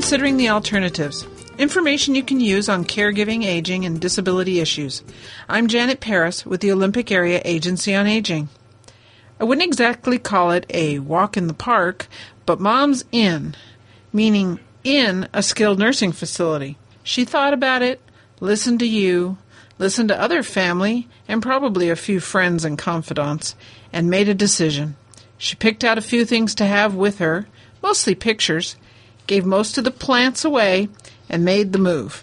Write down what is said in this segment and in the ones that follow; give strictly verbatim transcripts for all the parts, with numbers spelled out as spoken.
Considering the Alternatives. Information you can use on caregiving, aging, and disability issues. I'm Janet Paris with the Olympic Area Agency on Aging. I wouldn't exactly call it a walk in the park, but Mom's in, meaning in a skilled nursing facility. She thought about it, listened to you, listened to other family, and probably a few friends and confidants, and made a decision. She picked out a few things to have with her, mostly pictures, gave most of the plants away, and made the move.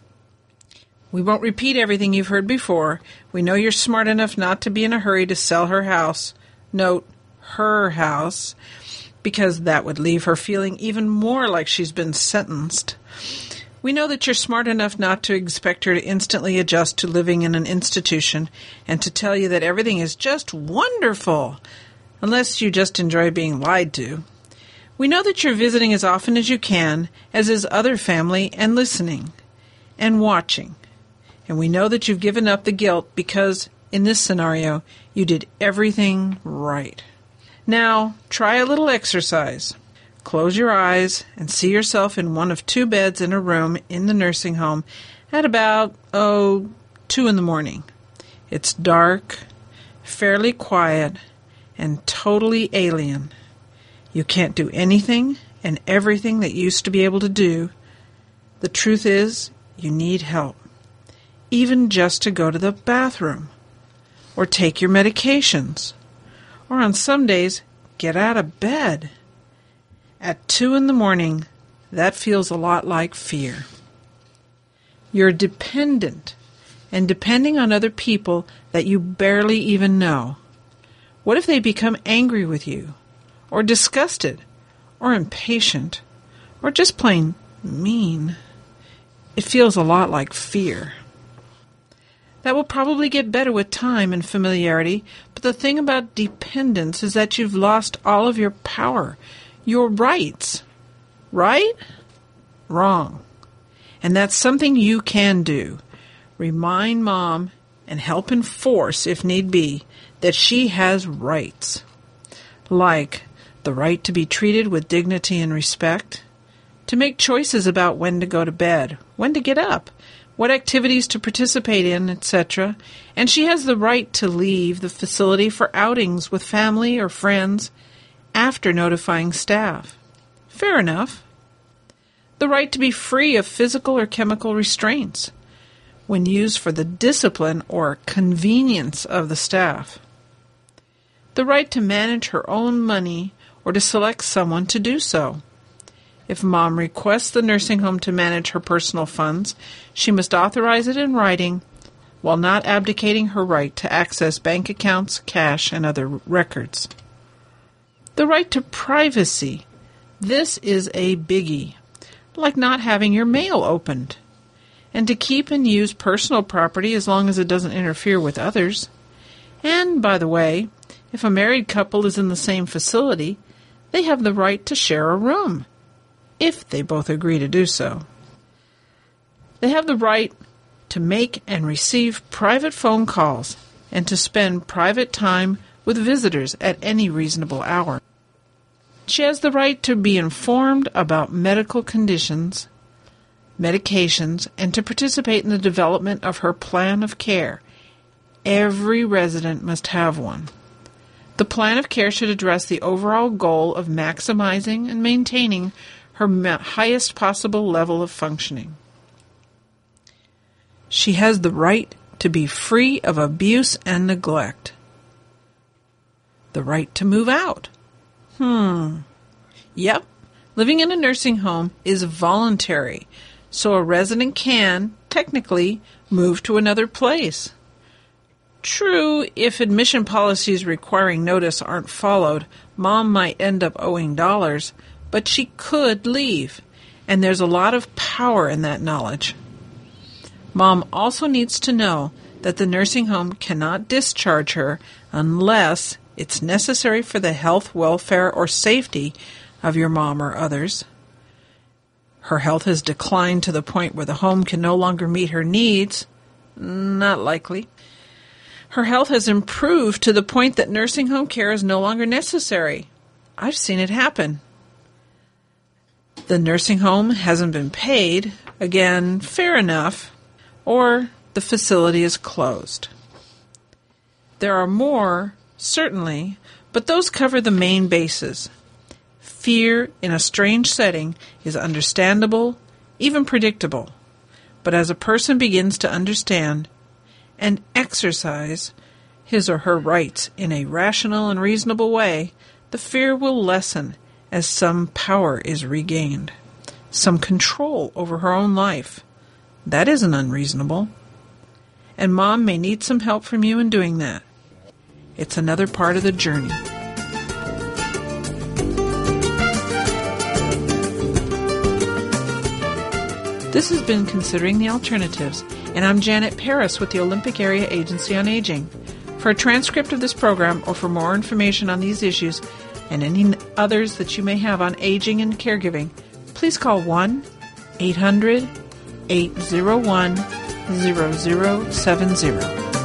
We won't repeat everything you've heard before. We know you're smart enough not to be in a hurry to sell her house. Note, her house, because that would leave her feeling even more like she's been sentenced. We know that you're smart enough not to expect her to instantly adjust to living in an institution and to tell you that everything is just wonderful, unless you just enjoy being lied to. We know that you're visiting as often as you can, as is other family, and listening and watching. And we know that you've given up the guilt because, in this scenario, you did everything right. Now, try a little exercise. Close your eyes and see yourself in one of two beds in a room in the nursing home at about, oh, two in the morning. It's dark, fairly quiet, and totally alien. You can't do anything and everything that you used to be able to do. The truth is, you need help, even just to go to the bathroom, or take your medications, or on some days, get out of bed. At two in the morning, that feels a lot like fear. You're dependent, and depending on other people that you barely even know. What if they become angry with you, or disgusted, or impatient, or just plain mean? It feels a lot like fear. That will probably get better with time and familiarity, but the thing about dependence is that you've lost all of your power, your rights. Right? Wrong. And that's something you can do. Remind Mom, and help enforce, if need be, that she has rights. Like the right to be treated with dignity and respect, to make choices about when to go to bed, when to get up, what activities to participate in, et cetera, and she has the right to leave the facility for outings with family or friends after notifying staff. Fair enough. The right to be free of physical or chemical restraints when used for the discipline or convenience of the staff. The right to manage her own money or to select someone to do so. If Mom requests the nursing home to manage her personal funds, she must authorize it in writing while not abdicating her right to access bank accounts, cash, and other records. The right to privacy. This is a biggie, like not having your mail opened, and to keep and use personal property as long as it doesn't interfere with others. And, by the way, if a married couple is in the same facility, they have the right to share a room, if they both agree to do so. They have the right to make and receive private phone calls and to spend private time with visitors at any reasonable hour. She has the right to be informed about medical conditions, medications, and to participate in the development of her plan of care. Every resident must have one. The plan of care should address the overall goal of maximizing and maintaining her highest possible level of functioning. She has the right to be free of abuse and neglect. The right to move out. Hmm. Yep. Living in a nursing home is voluntary, so a resident can, technically, move to another place. True, if admission policies requiring notice aren't followed, Mom might end up owing dollars, but she could leave, and there's a lot of power in that knowledge. Mom also needs to know that the nursing home cannot discharge her unless it's necessary for the health, welfare, or safety of your mom or others. Her health has declined to the point where the home can no longer meet her needs. Not likely. Her health has improved to the point that nursing home care is no longer necessary. I've seen it happen. the nursing home hasn't been paid, again, fair enough, or the facility is closed. There are more, certainly, but those cover the main bases. Fear in a strange setting is understandable, even predictable. But as a person begins to understand and exercise his or her rights in a rational and reasonable way, the fear will lessen as some power is regained, some control over her own life. That isn't unreasonable. And Mom may need some help from you in doing that. It's another part of the journey. This has been Considering the Alternatives, and I'm Janet Paris with the Olympic Area Agency on Aging. For a transcript of this program or for more information on these issues and any others that you may have on aging and caregiving, please call one eight hundred eight oh one oh oh seven oh.